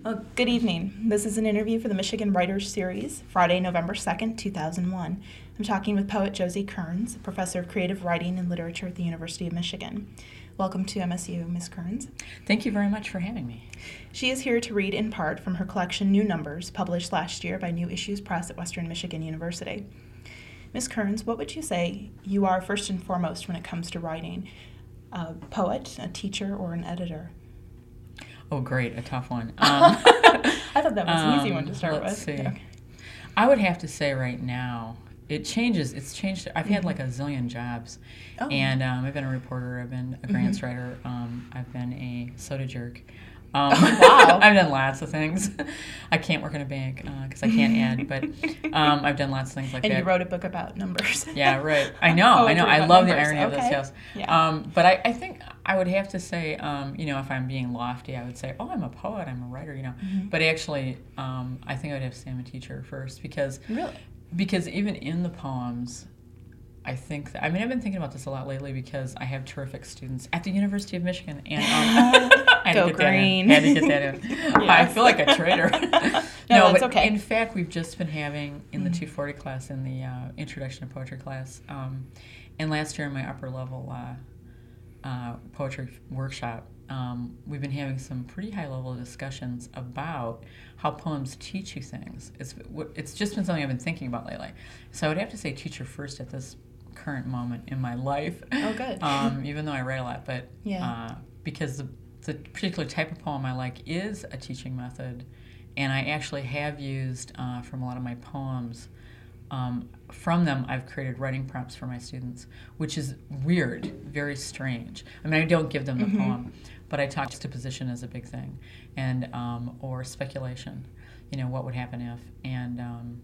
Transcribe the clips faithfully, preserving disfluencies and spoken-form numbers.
Well, good evening. This is an interview for the Michigan Writers Series, Friday, November second, two thousand one. I'm talking with poet Josie Kearns, professor of creative writing and literature at the University of Michigan. Welcome to M S U, Miz Kearns. Thank you very much for having me. She is here to read in part from her collection New Numbers, published last year by New Issues Press at Western Michigan University. Miz Kearns, what would you say you are first and foremost when it comes to writing? A poet, a teacher, or an editor? Oh, great, a tough one. Um, I thought that was an easy one to start let's with. See. Okay. I would have to say right now, it changes. It's changed. I've had Mhm. like a zillion jobs, Oh. and um, I've been a reporter. I've been a grants Mhm. writer. Um, I've been a soda jerk. Um, Oh, wow. I've done lots of things. I can't work in a bank because I can't add, but um, I've done lots of things like And that. you wrote a book about numbers. Yeah, right. I know, I know. Poetry I about love the numbers. irony of this, Okay. yes. Yeah. Um, but I, I think I would have to say, um, you know, if I'm being lofty, I would say, oh, I'm a poet, I'm a writer, you know. Mhm. But actually, um, I think I would have to say I'm a teacher first because Really? because even in the poems, I think that, I mean, I've been thinking about this a lot lately because I have terrific students at the University of Michigan, and um, I had Go to get green. that in. Had to get that in. I Yes. feel like a traitor. No, that's but okay. in fact, we've just been having in the Mm. two forty class, in the uh, introduction to poetry class, um, and last year in my upper level uh, uh, poetry workshop, um, we've been having some pretty high level discussions about how poems teach you things. It's it's just been something I've been thinking about lately. So I would have to say teacher first at this current moment in my life. Oh, good. Um, even though I write a lot, but Yeah. uh, because the, the particular type of poem I like is a teaching method, and I actually have used uh, from a lot of my poems. Um, from them, I've created writing prompts for my students, which is weird, very strange. I mean, I don't give them the Mhm. poem, but I talk juxtaposition as a big thing, and um, or speculation. You know, what would happen if, and um,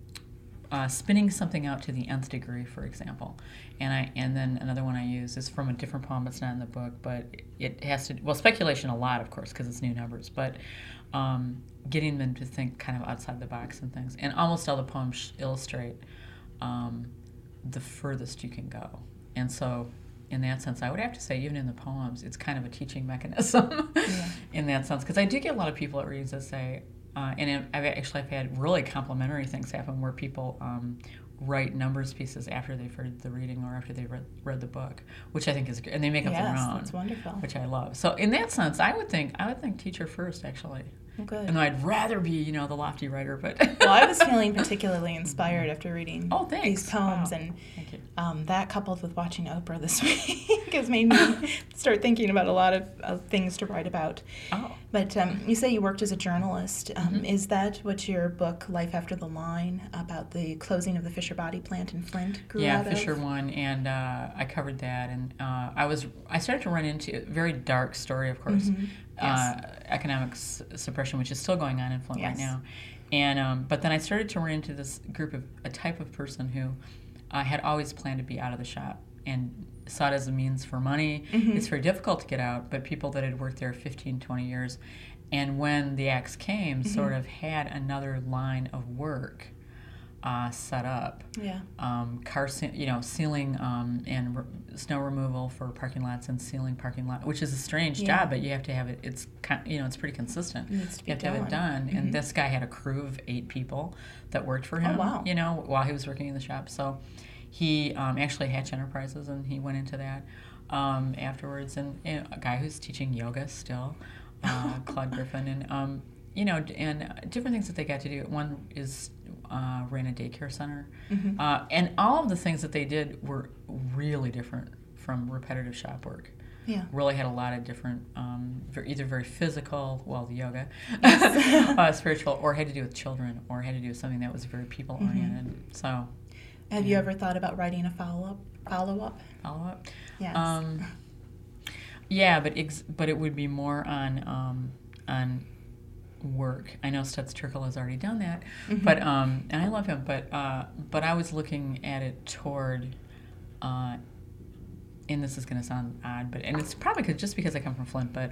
uh, spinning something out to the nth degree, for example. And I and then another one I use is from a different poem. It's not in the book, but it has to well speculation a lot, of course, because it's new numbers, but. Um, getting them to think kind of outside the box and things. And almost all the poems illustrate um, the furthest you can go. And so in that sense, I would have to say even in the poems, it's kind of a teaching mechanism Yeah. in that sense. Because I do get a lot of people at readings that say, uh, and I've actually I've had really complimentary things happen where people um, write numbers pieces after they've heard the reading or after they've read, read the book, which I think is great. And they make up Yes, their own. that's wonderful. Which I love. So in that sense, I would think I would think teacher first, actually. Good. And I'd rather be, you know, the lofty writer, but Well, I was feeling particularly inspired after reading Oh, thanks. these poems, Wow. and Thank you. um, that coupled with watching Oprah this week has made me start thinking about a lot of, of things to write about. Oh. But um, you say you worked as a journalist. Um, Mhm. Is that what your book, Life After the Line, about the closing of the Fisher Body Plant in Flint, grew Yeah, out Fisher of? won, and uh, I covered that, and uh, I was I started to run into a very dark story, of course, Mhm. uh, Yes. economic s- suppression, which is still going on in Flint right Yes. now, and um, but then I started to run into this group of a type of person who uh, had always planned to be out of the shop and saw it as a means for money. Mhm. It's very difficult to get out, but people that had worked there fifteen, twenty years, and when the axe came, Mhm. sort of had another line of work uh, set up. Yeah. Um, car, se- you know, sealing um, and re- snow removal for parking lots and sealing parking lot, which is a strange Yeah. job, but you have to have it. It's kind, you know, it's pretty consistent. It needs to be you have to have it done. done. And Mhm. this guy had a crew of eight people that worked for him. Oh, wow. You know, while he was working in the shop. So he um, actually Hatch Enterprises, and he went into that um, afterwards. And you know, a guy who's teaching yoga still, uh, Claude Griffin, and um, you know, d- and different things that they got to do. One is uh, ran a daycare center, Mhm. uh, and all of the things that they did were really different from repetitive shop work. Yeah. Really had a lot of different, um, ver- either very physical, well, the yoga, uh, spiritual, or had to do with children, or had to do with something that was very people oriented. So, Have you yeah. ever thought about writing a follow-up? Follow-up? follow up. Yes. Um, yeah, but ex- but it would be more on um, on work. I know Stutz Terkel has already done that, Mhm. but um, and I love him. But uh, but I was looking at it toward, uh, and this is going to sound odd, but and it's probably 'cause, just because I come from Flint, but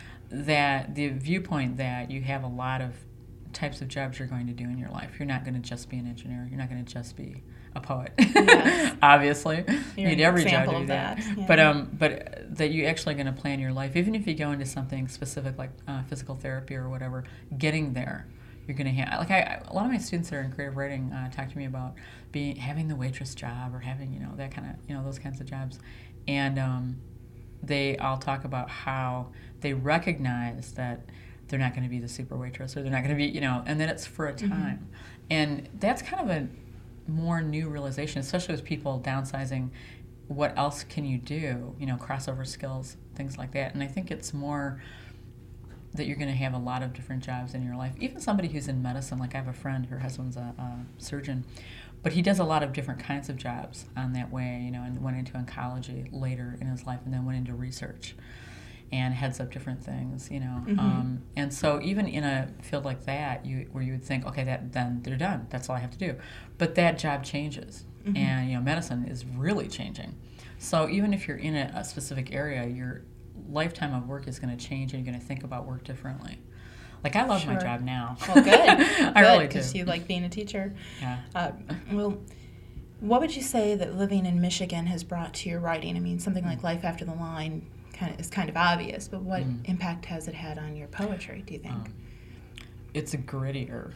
that the viewpoint that you have a lot of types of jobs you're going to do in your life. You're not going to just be an engineer. You're not going to just be a poet. Yes. Obviously, you You're need an every job example to do of that. that, yeah. But um, but that you're actually going to plan your life, even if you go into something specific like uh, physical therapy or whatever. Getting there, you're going to have like I a lot of my students that are in creative writing uh, talk to me about being having the waitress job or having you know that kind of you know those kinds of jobs, and um, they all talk about how they recognize that they're not going to be the super waitress or they're not going to be you know, and that it's for a time, mm-hmm. and that's kind of a more new realization, especially with people downsizing. What else can you do? You know, crossover skills, things like that, and I think it's more that you're going to have a lot of different jobs in your life. Even somebody who's in medicine, like I have a friend, her husband's a, a surgeon, but he does a lot of different kinds of jobs on that way, you know, and went into oncology later in his life and then went into research and heads up different things, you know. Mm-hmm. Um, and so even in a field like that, you where you would think, okay, that then they're done. That's all I have to do. But that job changes. Mm-hmm. And, you know, medicine is really changing. So even if you're in a, a specific area, your lifetime of work is going to change and you're going to think about work differently. Like, I love sure. my job now. Well, good. I good, really do. Because you like being a teacher. Yeah. Uh, well, what would you say that living in Michigan has brought to your writing? I mean, something like Life After the Line kind of is kind of obvious, but what mm. impact has it had on your poetry, do you think? Um, it's grittier.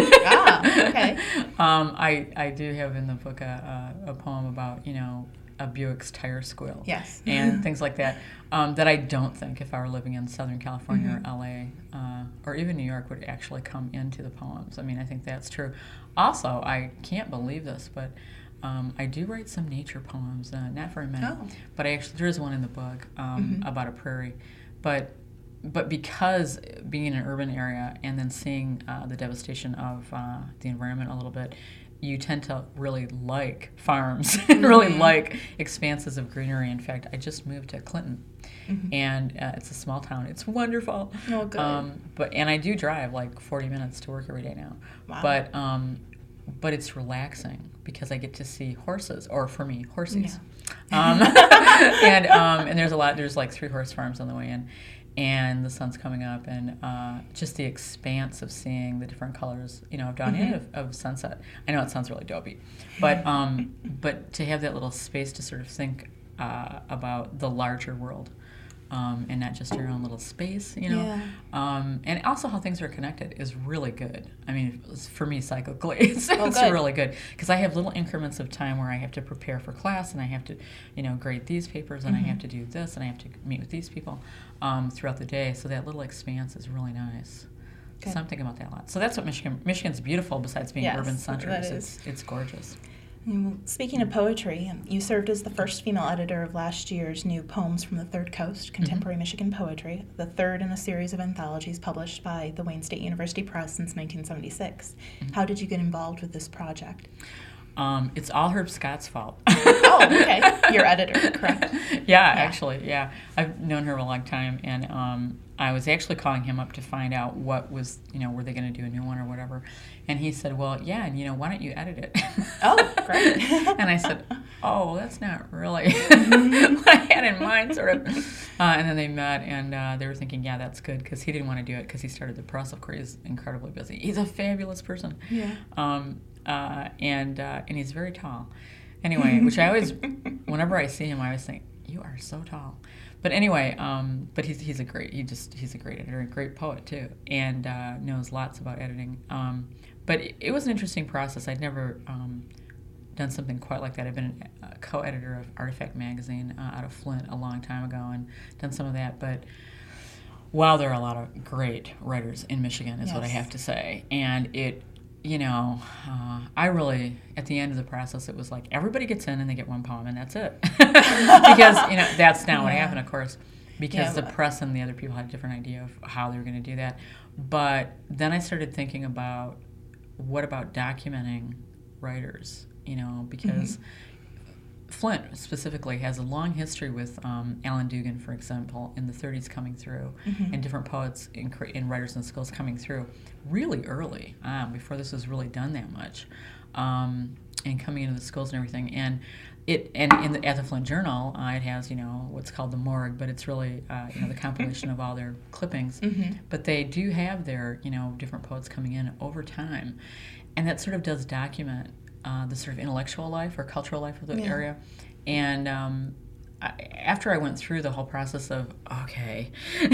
ah, okay. Um, I, I do have in the book a, a, a poem about, you know, a Buick's tire squeal. Yes. And things like that, um, that I don't think if I were living in Southern California mm-hmm. or L A uh, or even New York would actually come into the poems. I mean, I think that's true. Also, I can't believe this, but um, I do write some nature poems, uh, not very many, oh. but I actually, there is one in the book um, mm-hmm. about a prairie. But But because being in an urban area and then seeing uh, the devastation of uh, the environment a little bit, you tend to really like farms and really mm-hmm. like expanses of greenery. In fact, I just moved to Clinton, mm-hmm. and uh, it's a small town. It's wonderful. Oh, good. Um, but and I do drive like forty minutes to work every day now. Wow. But um, but it's relaxing because I get to see horses, or for me, horses. Yeah. Um, and um, and there's a lot. There's like three horse farms on the way in. And the sun's coming up, and uh, just the expanse of seeing the different colors, you know, of dawn mm-hmm. and of, of sunset. I know it sounds really dopey, but um, but to have that little space to sort of think uh, about the larger world, um, and not just your own little space, you know, yeah. um, and also how things are connected is really good. I mean, for me, cyclically, it's, oh, it's good. really good because I have little increments of time where I have to prepare for class, and I have to, you know, grade these papers, and mm-hmm. I have to do this, and I have to meet with these people. Um, throughout the day, so that little expanse is really nice. Good. So I'm thinking about that a lot. So that's what Michigan. Michigan's beautiful. Besides being yes, urban centers, it's it's gorgeous. Well, speaking of poetry, you served as the first female editor of last year's new Poems from the Third Coast, Contemporary mm-hmm. Michigan Poetry, the third in a series of anthologies published by the Wayne State University Press since nineteen seventy-six. Mm-hmm. How did you get involved with this project? Um, it's all Herb Scott's fault. Oh, okay. Your editor, correct? Yeah, yeah, actually, yeah. I've known her a long time, and um, I was actually calling him up to find out what was, you know, were they going to do a new one or whatever. And he said, well, yeah, and, you know, why don't you edit it? Oh, great. And I said, oh, that's not really what I had in mind, sort of. Uh, and then they met, and uh, they were thinking, yeah, that's good, because he didn't want to do it because he started the press. Of course, he's incredibly busy. He's a fabulous person. Yeah. Um, uh, and uh, and he's very tall. Anyway, which I always, whenever I see him, I always think, you are so tall. But anyway, um, but he's he's a great, he just, he's a great editor, a great poet too, and uh, knows lots about editing. Um, but it, it was an interesting process. I'd never um, done something quite like that. I've been a co-editor of Artifact Magazine uh, out of Flint a long time ago and done some of that. But wow, there are a lot of great writers in Michigan, is yes. what I have to say. And it, you know, uh, I really, at the end of the process, it was like everybody gets in and they get one poem and that's it. Because, you know, that's not yeah. what happened, of course, because yeah, the press and the other people had a different idea of how they were going to do that. But then I started thinking about, what about documenting writers, you know, because mm-hmm. Flint specifically has a long history with um, Alan Dugan, for example, in the thirties coming through, mm-hmm. and different poets in, in Writers and Schools coming through really early, um, before this was really done that much, um, and coming into the schools and everything. And it and in the, at the Flint Journal, uh, it has, you know, what's called the morgue, but it's really uh, you know, the compilation of all their clippings. Mm-hmm. But they do have their, you know, different poets coming in over time, and that sort of does document uh, the sort of intellectual life or cultural life of the Yeah. area. And um, I, after I went through the whole process of, okay,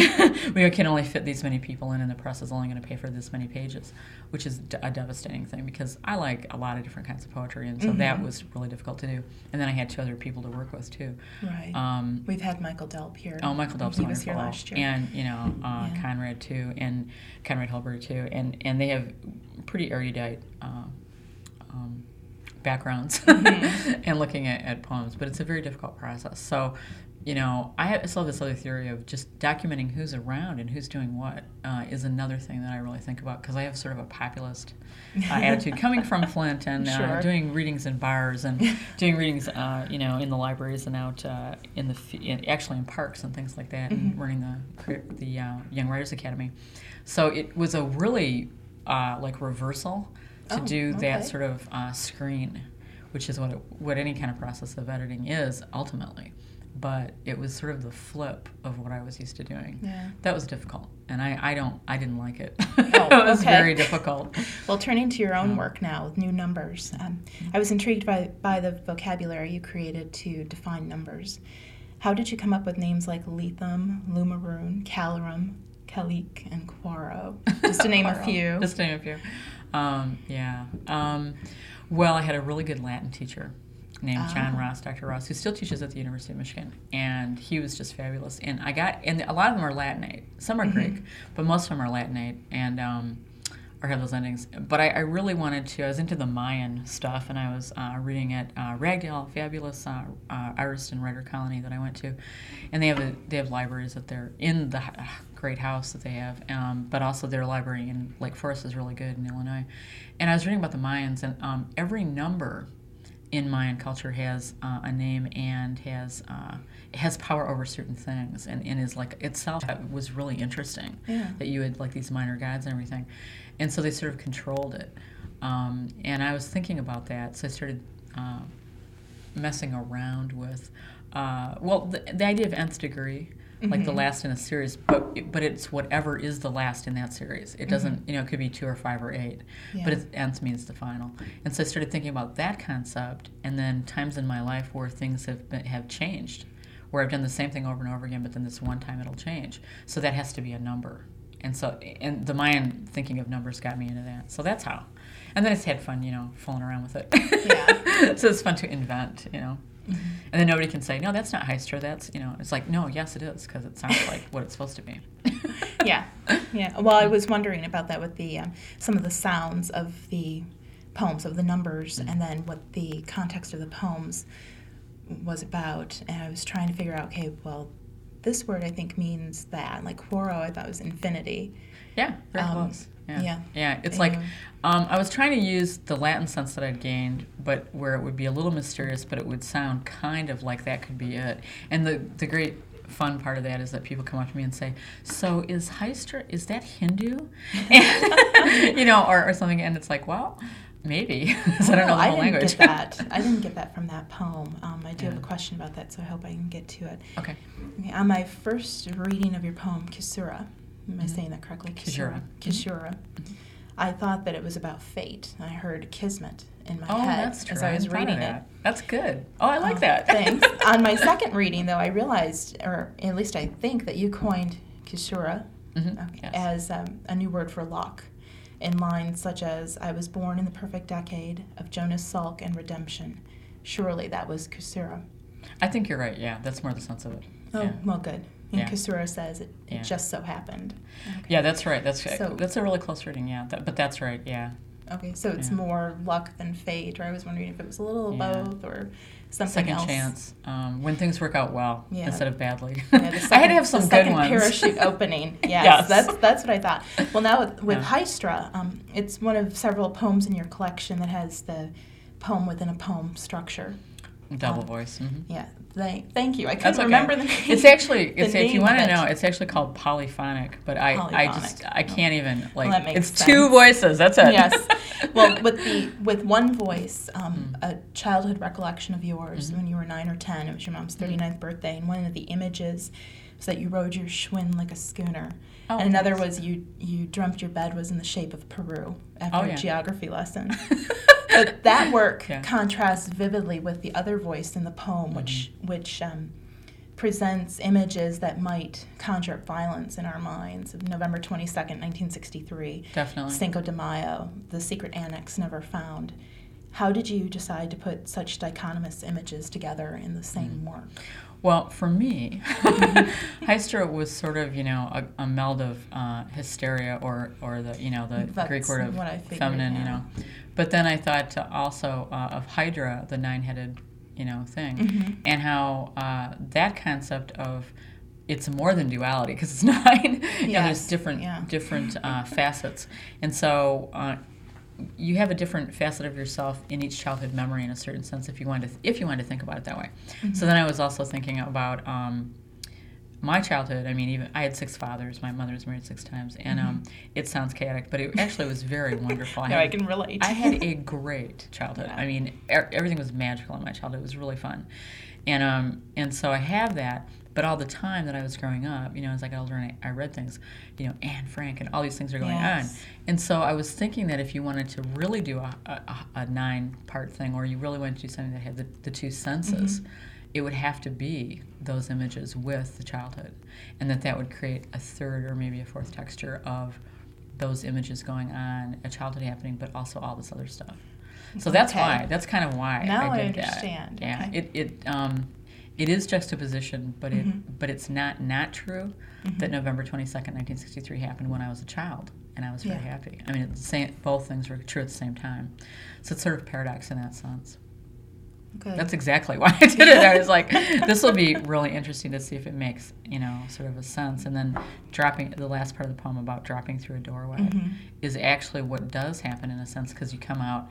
we can only fit these many people in and the press is only going to pay for this many pages, which is a devastating thing because I like a lot of different kinds of poetry, and so mm-hmm. that was really difficult to do. And then I had two other people to work with, too. Right. Um, We've had Michael Delp here. Oh, Michael Delp's he wonderful. was here last year. And, you know, uh, yeah. Conrad, too, and Conrad Hilberg, too. And, and they have pretty erudite uh, um, backgrounds mm-hmm. and looking at, at poems, but it's a very difficult process. So, you know, I, have, I still have this other theory of just documenting who's around and who's doing what uh, is another thing that I really think about because I have sort of a populist uh, attitude coming from Flint and uh, sure. doing readings in bars and doing readings, uh, you know, in the libraries and out uh, in the in, actually in parks and things like that, mm-hmm. and running the the uh, Young Writers Academy. So it was a really uh, like reversal to oh, do okay. that sort of uh, screen, which is what it, what any kind of process of editing is ultimately. But it was sort of the flip of what I was used to doing. Yeah. That was difficult, and I, I don't I didn't like it. Oh, it was okay. very difficult. Well, turning to your own um, work now with new numbers, um, I was intrigued by by the vocabulary you created to define numbers. How did you come up with names like Lethem, Lumaroon, Calorum, Calique, and Quaro? Just to name a few. Just to name a few. Um, yeah. Um, well, I had a really good Latin teacher named oh. John Ross, Doctor Ross, who still teaches at the University of Michigan, and he was just fabulous. And I got, and a lot of them are Latinate. Some are mm-hmm. Greek, but most of them are Latinate, and um, or have those endings. But I, I really wanted to. I was into the Mayan stuff, and I was uh, reading at uh, Ragdale, fabulous uh, uh, Iriston writer colony that I went to, and they have a, they have libraries that they're in the uh, great house that they have, um, but also their library in Lake Forest is really good in Illinois. And I was reading about the Mayans, and um, every number in Mayan culture has uh, a name and has uh, has power over certain things, and, and is like itself was really interesting. Yeah. That you had like these minor gods and everything, and so they sort of controlled it. Um, and I was thinking about that, so I started uh, messing around with uh, well the, the idea of nth degree. Mm-hmm. Like the last in a series, but but it's whatever is the last in that series. It doesn't, mm-hmm. you know, it could be two or five or eight, yeah. but it's, nth means the final. And so I started thinking about that concept, and then times in my life where things have been, have changed, where I've done the same thing over and over again, but then this one time it'll change. So that has to be a number. And so, and the Mayan thinking of numbers got me into that. So that's how. And then I just had fun, you know, fooling around with it. Yeah. So it's fun to invent, you know. Mm-hmm. And then nobody can say, no, that's not Heister. That's, you know, it's like, no, yes, it is, because it sounds like what it's supposed to be. Yeah, yeah. Well, I was wondering about that with the um, some of the sounds of the poems, of the numbers, mm-hmm. and then what the context of the poems was about. And I was trying to figure out, okay, well, this word I think means that. Like Quoro, I thought was infinity. Yeah, very um, close. Yeah. Yeah. Yeah. It's yeah. like um, I was trying to use the Latin sense that I'd gained, but where it would be a little mysterious, but it would sound kind of like that could be it. And the the great fun part of that is that people come up to me and say, "So is Heister, is that Hindu?" And, you know, or, or something, and it's like, well, maybe. Because I don't know the I whole didn't language. Get that. I didn't get that from that poem. Um, I do Yeah. have a question about that, so I hope I can get to it. Okay. Okay, on my first reading of your poem, Kisura, am I Mm-hmm. saying that correctly? Kisura. Kisura. Mm-hmm. I thought that it was about fate. I heard kismet in my Oh, head that's true. as I was hadn't thought of reading it. that. That's good. Oh, I like Oh, that. Thanks. On my second reading, though, I realized, or at least I think, that you coined Kisura Mhm, okay, yes. as um, a new word for luck, in lines such as, "I was born in the perfect decade of Jonas Salk and redemption. Surely that was Kisura." I think you're right. Yeah, that's more the sense of it. Oh, Yeah. well, good. And Yeah. Kisura says it, it Yeah. just so happened. Okay. Yeah, that's right. That's So- that's a really close reading. Yeah, that, but that's right. Yeah. Okay, so it's Yeah. more luck than fate, or I was wondering if it was a little of Yeah. both or something Second else. chance um, when things work out well Yeah. instead of badly. Yeah, the I had second- to have some the good second ones. parachute opening. Yes, Yes. that's that's what I thought. Well, now with, with Yeah. Hystra, um, it's one of several poems in your collection that has the poem within a poem structure. Double Um, voice. Mm-hmm. Yeah, thank, thank you. I couldn't That's okay. remember the name. It's actually, the it's, if you name want of to it. know, it's actually called polyphonic, but I, I just, Polyphonic. I can't even, like, that makes it's two sense. voices, that's it. Yes. Well, with the with one voice, um, Mm. a childhood recollection of yours Mhm. when you were nine or ten. It was your mom's thirty-ninth birthday, and one of the images was that you rode your Schwinn like a schooner. Oh, and another nice. was you you dreamt your bed was in the shape of Peru after Oh, a yeah. geography lesson. But that work Yeah. contrasts vividly with the other voice in the poem, which Mm-hmm. which um, presents images that might conjure up violence in our minds. November twenty-second, nineteen sixty-three. Definitely. Cinco de Mayo, the secret annex never found. How did you decide to put such dichotomous images together in the same Mm. work? Well, for me, Hystra was sort of, you know, a, a meld of uh, hysteria or, or the, you know, the That's Greek word of what I figured, feminine, yeah. you know. But then I thought to also uh, of Hydra, the nine-headed, you know, thing, Mhm. and how uh, that concept of it's more than duality because it's nine. You know, there's Yes, different yeah. different uh, facets, and so. Uh, you have a different facet of yourself in each childhood memory in a certain sense if you want to th- if you want to think about it that way. Mm-hmm. So then I was also thinking about um, my childhood. I mean, even I had six fathers. My mother was married six times, and um, it sounds chaotic, but it actually was very wonderful. Mm-hmm. No, had, I can relate. I had a great childhood. Yeah. I mean, er- everything was magical in my childhood. It was really fun, and um, and so I have that. But all the time that I was growing up, you know, as I got older and I, I read things, you know, Anne Frank and all these things are going Yes. on. And so I was thinking that if you wanted to really do a, a, a nine-part thing, or you really wanted to do something that had the, the two senses, Mm-hmm. it would have to be those images with the childhood. And that that would create a third or maybe a fourth texture of those images going on, a childhood happening, but also all this other stuff. So that's Okay. why, that's kind of why Now I I did understand. that. Yeah, Okay. it, it, um, it is juxtaposition, but it Mhm. but it's not not true Mhm. that November twenty-second, nineteen sixty-three happened when I was a child, and I was very Yeah. happy. I mean, it's the same, both things were true at the same time. So it's sort of paradox in that sense. Good. That's exactly why I did it. I was like, this will be really interesting to see if it makes, you know, sort of a sense. And then dropping, the last part of the poem about dropping through a doorway Mhm. is actually what does happen in a sense, because you come out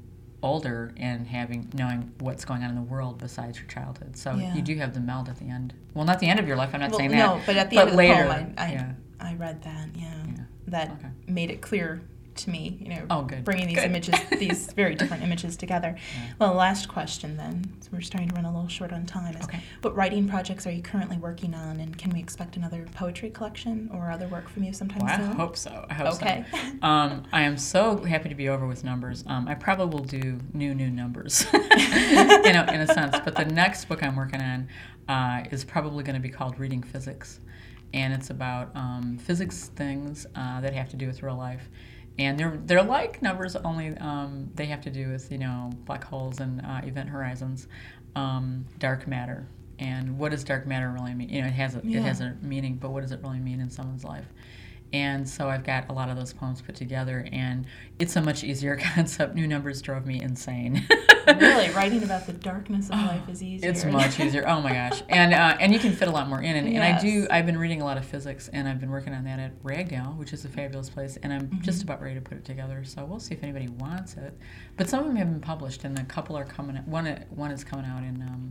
older and having knowing what's going on in the world besides your childhood. So Yeah. you do have the meld at the end. Well, not the end of your life. I'm not Well, saying that. no, but at the but end of later, the poem, I, I, yeah. I read that, yeah. Yeah. That Okay. made it clear to me, you know, Oh, good. bringing these Good. images, these very different images together. Yeah. Well, last question then, so we're starting to run a little short on time, is Okay. what writing projects are you currently working on, and can we expect another poetry collection or other work from you sometime Well, soon? I hope so. I hope Okay. so. Um, I am so happy to be over with numbers. Um, I probably will do new, new numbers, you know, in a sense. But the next book I'm working on uh, is probably going to be called Reading Physics, and it's about um, physics things uh, that have to do with real life. And they're they're like numbers, only um, they have to do with, you know, black holes and uh, event horizons, um, dark matter. And what does dark matter really mean? You know, it has a, Yeah. it has a meaning, but what does it really mean in someone's life? And so I've got a lot of those poems put together, and it's a much easier concept. New numbers drove me insane. Really, writing about the darkness of life is easier. It's much easier. Oh my gosh, and uh, and you can fit a lot more in. And, and I do. Yes. I've been reading a lot of physics, and I've been working on that at Ragdale, which is a fabulous place. And I'm Mhm. just about ready to put it together. So we'll see if anybody wants it. But some of them have been published, and a couple are coming. One one is coming out in um,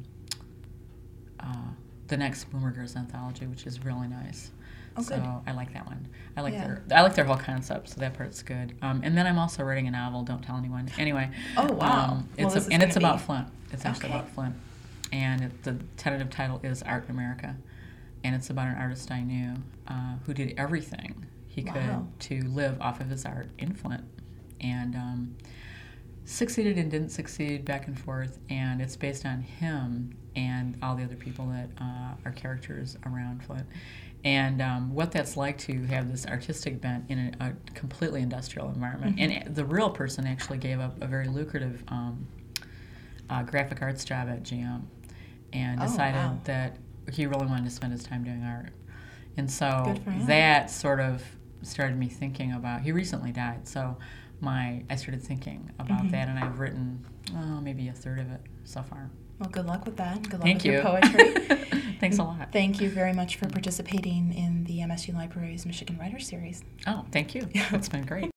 uh, the next Boomer Girls anthology, which is really nice. Oh, so good. I like that one. I like Yeah. their I like their whole concept. So that part's good. Um, and then I'm also writing a novel. Don't tell anyone. Anyway. Oh, wow. Um, Well, it's this a, is and it's gonna about be- Flint. It's actually Okay. about Flint, and it, the tentative title is Art in America, and it's about an artist I knew uh, who did everything he Wow. could to live off of his art in Flint, and um, succeeded and didn't succeed, back and forth. And it's based on him and all the other people that uh, are characters around Flint. And um, what that's like to have this artistic bent in a, a completely industrial environment. Mhm. And the real person actually gave up a very lucrative um, uh, graphic arts job at G M and Oh, decided wow. that he really wanted to spend his time doing art. And so Good for him. that sort of started me thinking about, he recently died, so my I started thinking about Mhm. that, and I've written oh, maybe a third of it so far. Well, good luck with that. Good luck Thank with you. your poetry. Thanks a lot. Thank you very much for participating in the M S U Library's Michigan Writers Series. Oh, thank you. It's been great.